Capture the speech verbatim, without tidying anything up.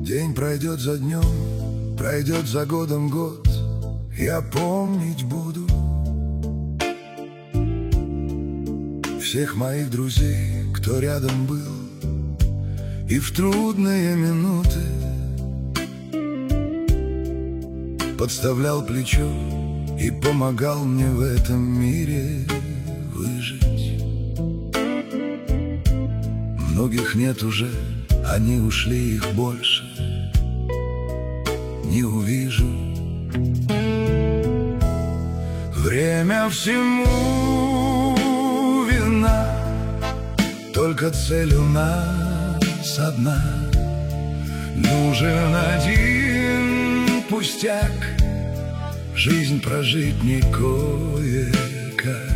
День пройдет за днем, пройдет за годом год, я помнить буду всех моих друзей, кто рядом был и в трудные минуты подставлял плечо и помогал мне в этом мире выжить. Многих нет уже, они ушли, их больше не увижу. Время всему вина, только цель у нас одна. Нужен один пустяк, жизнь прожить не кое-как.